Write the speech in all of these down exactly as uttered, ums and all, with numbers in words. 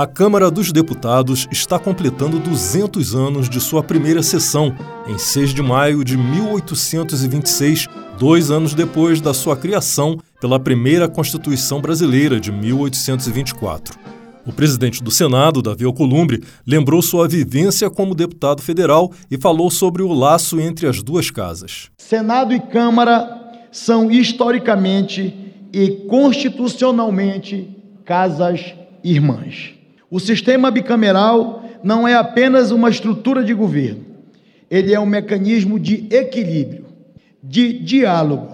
A Câmara dos Deputados está completando duzentos anos de sua primeira sessão, em seis de maio de mil oitocentos e vinte e seis, dois anos depois da sua criação pela primeira Constituição Brasileira de mil oitocentos e vinte e quatro. O presidente do Senado, Davi Alcolumbre, lembrou sua vivência como deputado federal e falou sobre o laço entre as duas casas. Senado e Câmara são historicamente e constitucionalmente casas irmãs. O sistema bicameral não é apenas uma estrutura de governo, ele é um mecanismo de equilíbrio, de diálogo,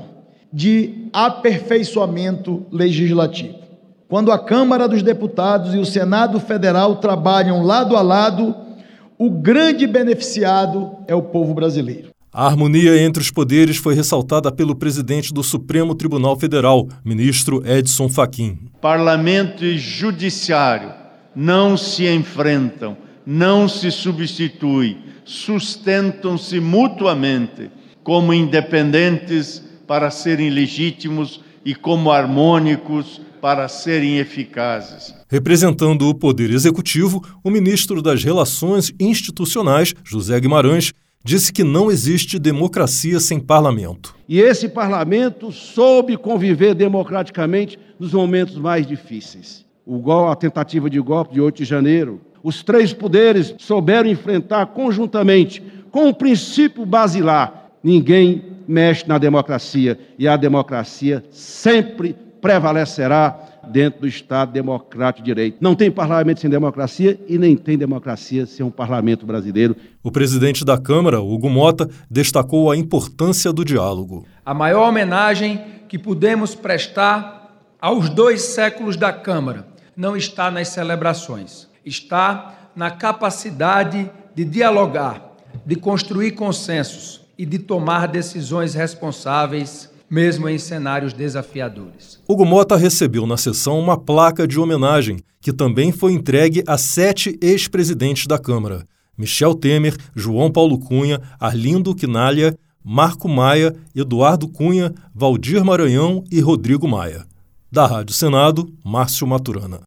de aperfeiçoamento legislativo. Quando a Câmara dos Deputados e o Senado Federal trabalham lado a lado, o grande beneficiado é o povo brasileiro. A harmonia entre os poderes foi ressaltada pelo presidente do Supremo Tribunal Federal, ministro Edson Fachin. Parlamento e Judiciário não se enfrentam, não se substituem, sustentam-se mutuamente como independentes para serem legítimos e como harmônicos para serem eficazes. Representando o Poder Executivo, o ministro das Relações Institucionais, José Guimarães, disse que não existe democracia sem parlamento. E esse parlamento soube conviver democraticamente nos momentos mais difíceis. O gol, a tentativa de golpe de oito de janeiro. Os três poderes souberam enfrentar conjuntamente, com o princípio basilar. Ninguém mexe na democracia e a democracia sempre prevalecerá dentro do Estado democrático de direito. Não tem parlamento sem democracia e nem tem democracia sem um parlamento brasileiro. O presidente da Câmara, Hugo Mota, destacou a importância do diálogo. A maior homenagem que podemos prestar aos dois séculos da Câmara não está nas celebrações, está na capacidade de dialogar, de construir consensos e de tomar decisões responsáveis, mesmo em cenários desafiadores. Hugo Mota recebeu na sessão uma placa de homenagem, que também foi entregue a sete ex-presidentes da Câmara: Michel Temer, João Paulo Cunha, Arlindo Quinalha, Marco Maia, Eduardo Cunha, Valdir Maranhão e Rodrigo Maia. Da Rádio Senado, Márcio Maturana.